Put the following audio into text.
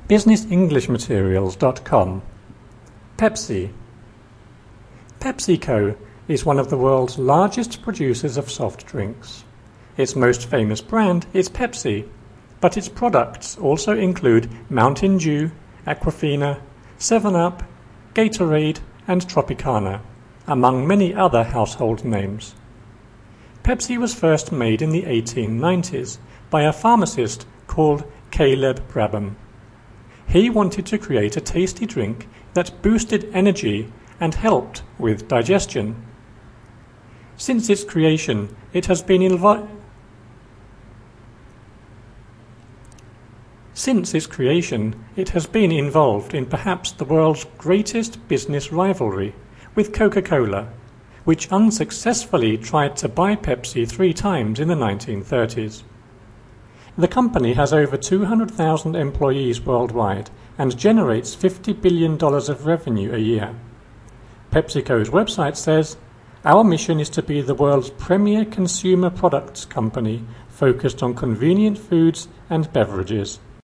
businessenglishmaterials.com. Pepsi. PepsiCo is one of the world's largest producers of soft drinks. Its most famous brand is Pepsi, but its products also include Mountain Dew, Aquafina, 7-Up, Gatorade and Tropicana, among many other household names. Pepsi was first made in the 1890s by a pharmacist called Caleb Brabham. He wanted to create a tasty drink that boosted energy and helped with digestion. Since its creation, it has been involved in perhaps the world's greatest business rivalry with Coca-Cola, which unsuccessfully tried to buy Pepsi 3 times in the 1930s. The company has over 200,000 employees worldwide and generates $50 billion of revenue a year. PepsiCo's website says, "Our mission is to be the world's premier consumer products company focused on convenient foods and beverages."